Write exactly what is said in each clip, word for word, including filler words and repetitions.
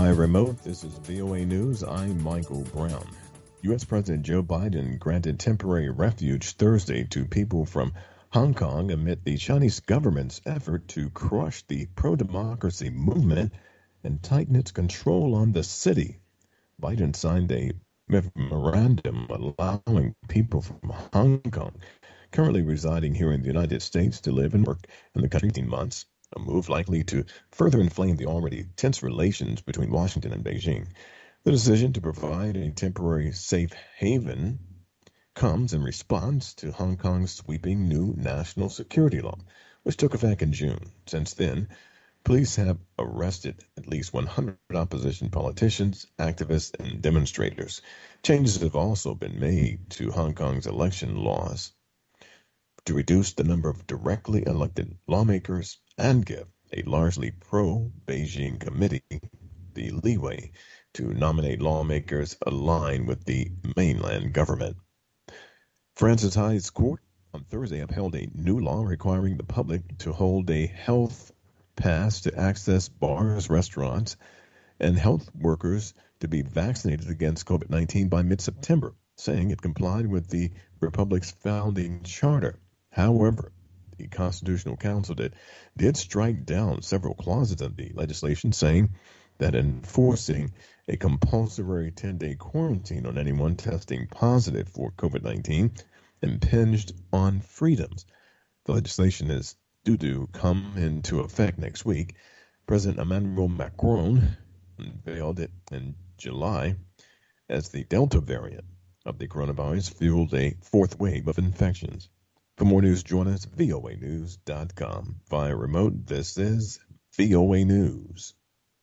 By remote, this is V O A News. I'm Michael Brown. U S. President Joe Biden granted temporary refuge Thursday to people from Hong Kong amid the Chinese government's effort to crush the pro-democracy movement and tighten its control on the city. Biden signed a memorandum allowing people from Hong Kong currently residing here in the United States to live and work in the country for eighteen months, a move likely to further inflame the already tense relations between Washington and Beijing. The decision to provide a temporary safe haven comes in response to Hong Kong's sweeping new national security law, which took effect in June. Since then, police have arrested at least one hundred opposition politicians, activists, and demonstrators. Changes have also been made to Hong Kong's election laws to reduce the number of directly elected lawmakers and give a largely pro-Beijing committee the leeway to nominate lawmakers aligned with the mainland government. France's highest court on Thursday upheld a new law requiring the public to hold a health pass to access bars, restaurants, and health workers to be vaccinated against COVID nineteen by mid-September, saying it complied with the Republic's founding charter. However, the Constitutional Council did, did strike down several clauses of the legislation, saying that enforcing a compulsory ten-day quarantine on anyone testing positive for COVID nineteen impinged on freedoms. The legislation is due to come into effect next week. President Emmanuel Macron unveiled it in July as the Delta variant of the coronavirus fueled a fourth wave of infections. For more news, join us at V O A news dot com. Via remote, this is V O A News.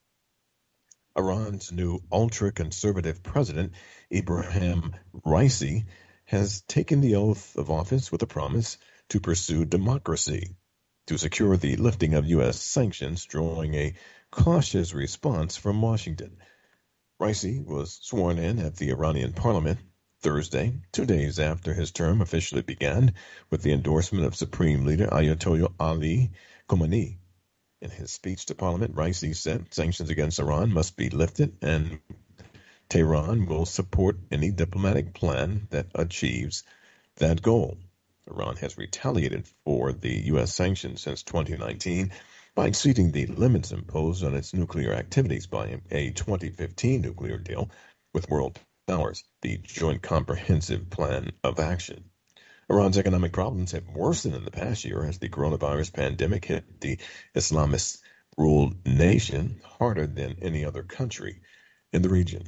Iran's new ultra-conservative president, Ebrahim Raisi, has taken the oath of office with a promise to pursue democracy, to secure the lifting of U S sanctions, drawing a cautious response from Washington. Raisi was sworn in at the Iranian parliament Thursday, two days after his term officially began, with the endorsement of Supreme Leader Ayatollah Ali Khamenei. In his speech to Parliament, Raisi said sanctions against Iran must be lifted and Tehran will support any diplomatic plan that achieves that goal. Iran has retaliated for the U S sanctions since twenty nineteen by exceeding the limits imposed on its nuclear activities by a twenty fifteen nuclear deal with world powers, the Joint Comprehensive Plan of Action. Iran's economic problems have worsened in the past year as the coronavirus pandemic hit the Islamist-ruled nation harder than any other country in the region.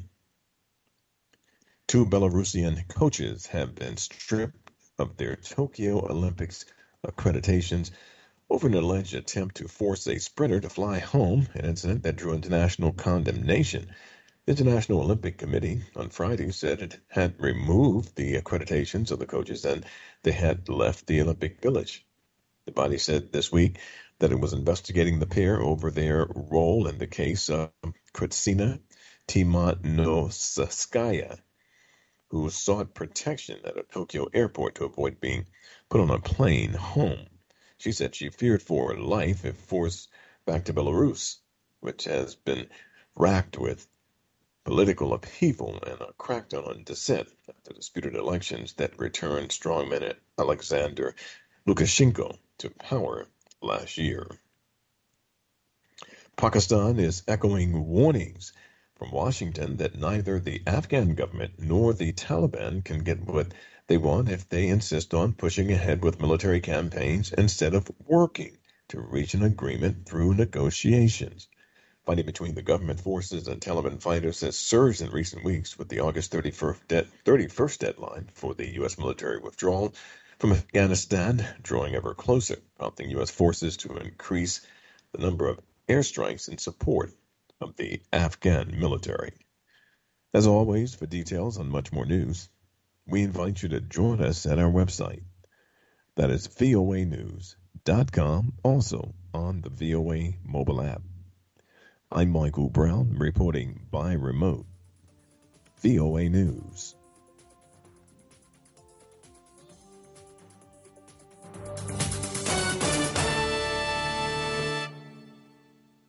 Two Belarusian coaches have been stripped of their Tokyo Olympics accreditations over an alleged attempt to force a sprinter to fly home, an incident that drew international condemnation. The International Olympic Committee on Friday said it had removed the accreditations of the coaches and they had left the Olympic Village. The body said this week that it was investigating the pair over their role in the case of Kristina Timanovskaya, who sought protection at a Tokyo airport to avoid being put on a plane home. She said she feared for her life if forced back to Belarus, which has been racked with political upheaval and a crackdown on dissent after disputed elections that returned strongman Alexander Lukashenko to power last year. Pakistan is echoing warnings from Washington that neither the Afghan government nor the Taliban can get what they want if they insist on pushing ahead with military campaigns instead of working to reach an agreement through negotiations. Fighting between the government forces and Taliban fighters has surged in recent weeks, with the August thirty-first, de- thirty-first deadline for the U S military withdrawal from Afghanistan drawing ever closer, prompting U S forces to increase the number of airstrikes in support of the Afghan military. As always, for details on much more news, we invite you to join us at our website. That is V O A news dot com, also on the V O A mobile app. I'm Michael Brown, reporting by remote. V O A News.